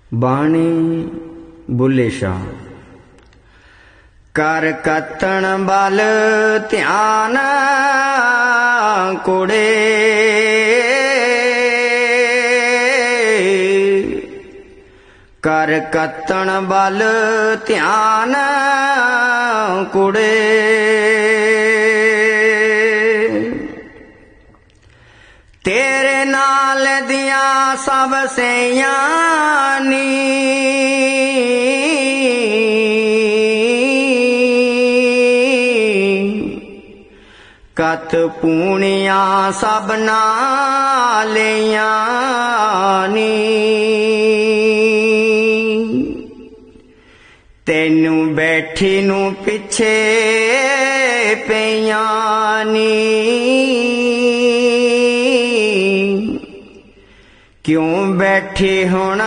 ਬਾਣੀ ਬੁੱਲੇ ਸ਼ਾਹ। ਕਰ ਕਤਣ ਬਲ ਧਿਆਨ ਕੁੜੇ, ਕਰ ਕਤਣ ਬਲ ਧਿਆਨ ਕੁੜੇ। ਤੇਰੇ ਨਾਲ ਦੀਆਂ ਸਭ ਸਈਆਂ ਨੀ, ਕਤ ਪੂਣੀਆਂ ਸਭ ਨਾਲੀਆਂ ਨੀ। ਤੈਨੂੰ ਬੈਠੀ ਨੂੰ ਪਿੱਛੇ ਪਈਆਂ ਨੀ, ਕਿਉਂ ਬੈਠੀ ਹੁਣ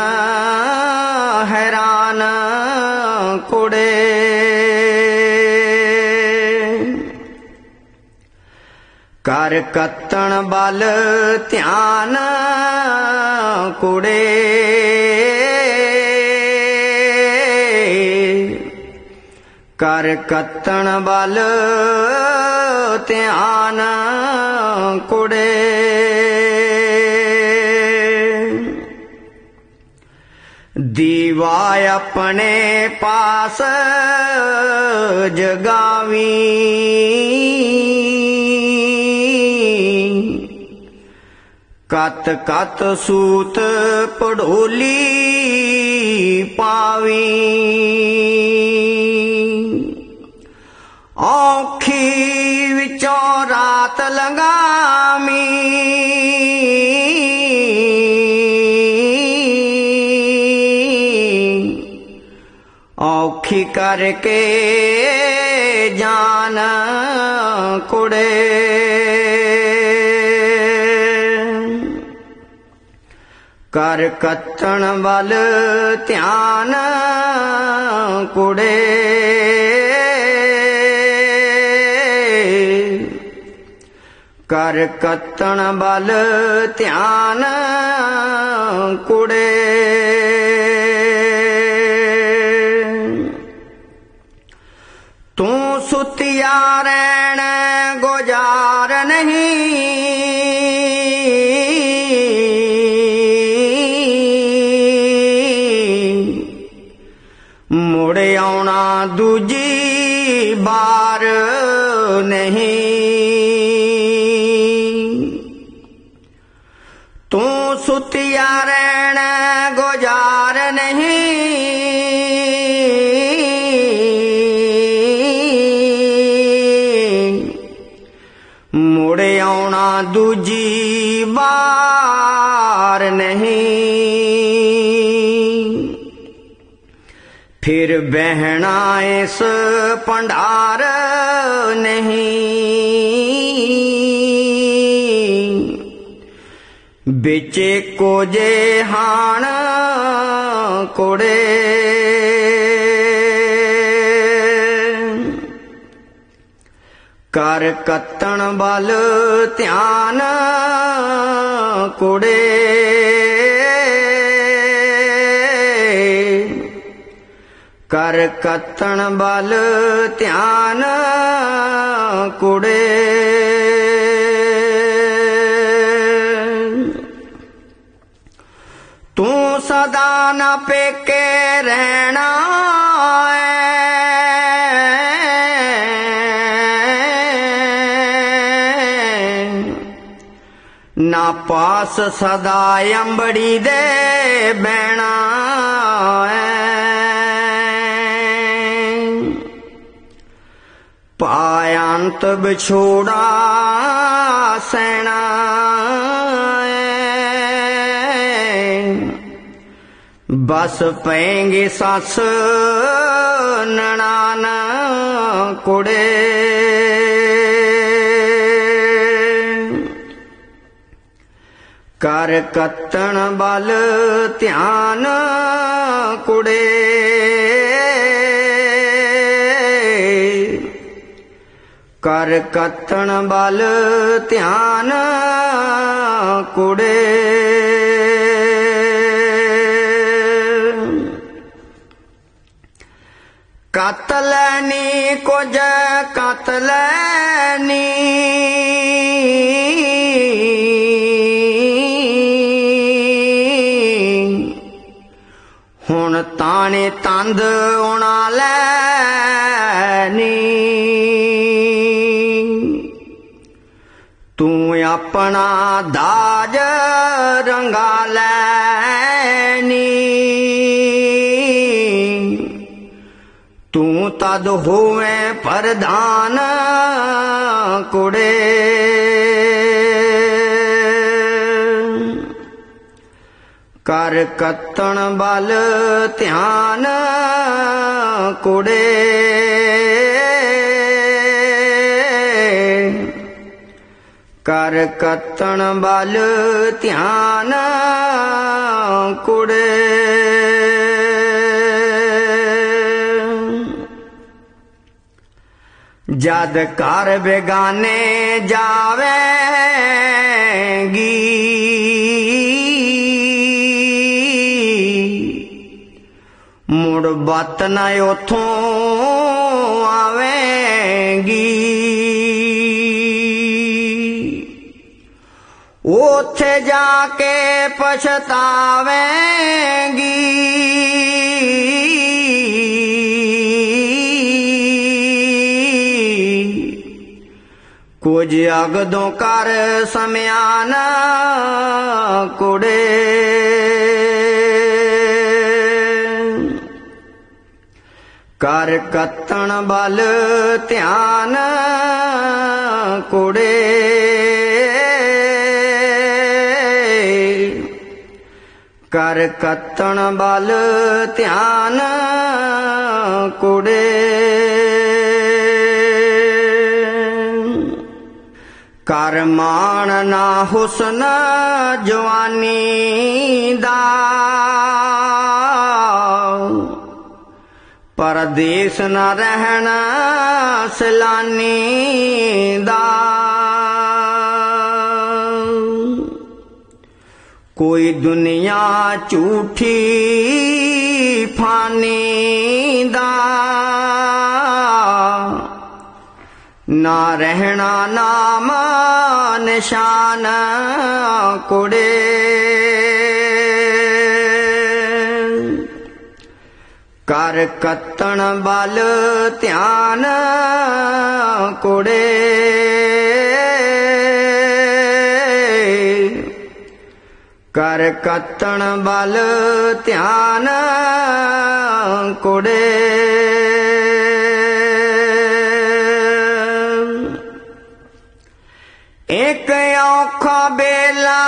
ਹੈਰਾਨ ਕੁੜੇ। ਕਰ ਕਤਣ ਬਲ ਧਿਆਨ ਕੁੜੇ, ਕਰ ਕਤਣ ਬਲ ਧਿਆਨ ਕੁੜੇ। ਦੀਵਾ ਆਪਣੇ ਪਾਸ ਜਗਾਵੀਂ, ਕਤ ਕਤ ਸੂਤ ਪੜੋਲੀ ਪਾਵੀਂ। ਔਖੀ ਵਿੱਚੋਂ ਰਾਤ ਲੰਘਾਵੀਂ, ਔਖੀ ਕਰਕੇ ਜਾਨ ਕੁੜੇ। ਕਰ ਕਤਣ ਬਲ ਧਿਆਨ ਕੁੜੇ, ਕਰ ਕਤਣ ਬਲ ਧਿਆਨ ਕੁੜੇ। ਤੂੰ ਸੁੱਤਿਆ ਰਹਿਣ ਗੁਜ਼ਾਰ ਨਹੀਂ, ਮੁੜ ਆਉਣਾ ਦੂਜੀ ਬਾਰ ਨਹੀਂ। ਤੂੰ ਸੁੱਤਿਆ ਰਹਿਣ ਗੁਜ਼ਾਰ ਨਹੀਂ, ਮੁੜ ਆਉਣਾ ਦੂਜੀ ਬਾਰ ਨਹੀਂ। ਫਿਰ ਬਹਿਣਾ ਇਸ ਭੰਡਾਰ ਨਹੀਂ, ਵਿੱਚ ਇੱਕੋ ਜਹਾਨ ਕੁੜੇ। ਕਰ ਕਤਣ ਬਲ ਧਿਆਨ ਕੁੜੇ, ਕਰ ਕਤਣ ਬਲ ਧਿਆਨ ਕੁੜੇ। ਤੂੰ ਸਦਾ ਨਾ ਪੇਕੇ ਰਹਿਣਾ ਨਾ ਪਾਸ ਸਦਾ ਅੰਬੜੀ ਦੇ ਬਹਿਣਾ। ਪਾਇੰਤ ਵਿਛੋੜਾ ਸੈਣਾ, ਬਸ ਪਏਂਗੇ ਸੱਸ ਨਣਾਨ ਕੁੜੇ। ਕਰ ਕਤਣ ਬਲ ਧਿਆਨ ਕੁੜੇ, ਕਰ ਕਤਣ ਬਲ ਧਿਆਨ ਕੁੜੇ। कत लैनी कुछ कत लैनी हुण ताने तंद उना लैनी तू अपना दाज रंगा लैनी तू तद होवे प्रधान कुड़े कर कत्तण बल ध्यान कुड़े कर कत्तण बल ध्यान कुड़े जद घर बेगाने जावेगी मुड़ बत न उथों आवेगी उथे जाके पछतावेगी कुछ अगदों कर समयान कुड़े कर कत्तण बल ध्यान कुड़े कर कत्तण बल ध्यान कुड़े कर मान ना हुसन जवानी दा परदेस न रहना सलानी दा कोई दुनिया झूठी फानी दा ना रहना नाम निशान कुड़े कर कत्तण बल ध्यान कुड़े कर कत्तण बल ध्यान कुड़े एक औखा बेला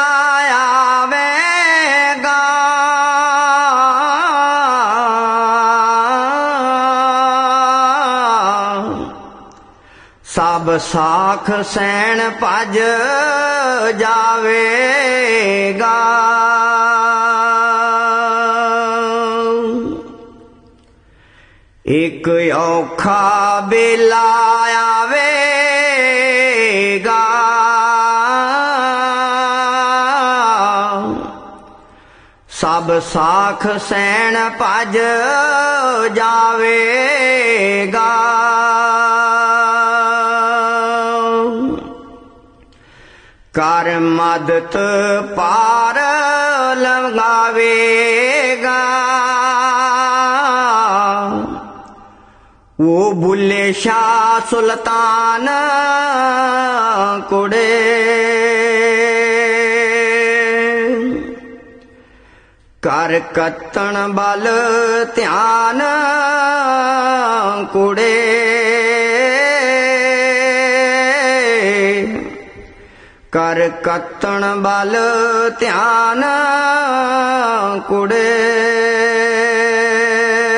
आवेगा सब साख सैन भज जावेगा एक औखा बेला आवेगा सब साख सैन भज जावेगा कर मदद पार लगावेगा वो बुल्ले शाह सुल्तान कुड़े कर कत्तण बल ध्यान कुड़े कर कत्तण बल ध्यान कुड़े